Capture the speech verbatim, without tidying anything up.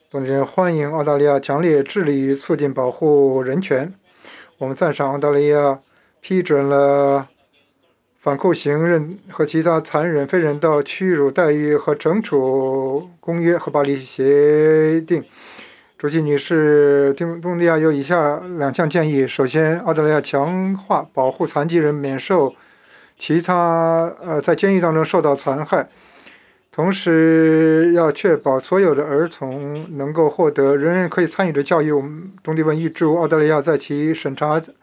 总结欢迎澳大利亚强烈致力于促进保护人权。我们赞赏澳大利亚批准了反酷刑任和其他残忍、非人道、屈辱待遇和惩处公约和巴黎协定。主席女士，东东帝亚有以下两项建议：首先，澳大利亚强化保护残疾人免受其他呃在监狱当中受到残害。同时，要确保所有的儿童能够获得人人可以参与的教育。我们东帝汶预祝澳大利亚在其审查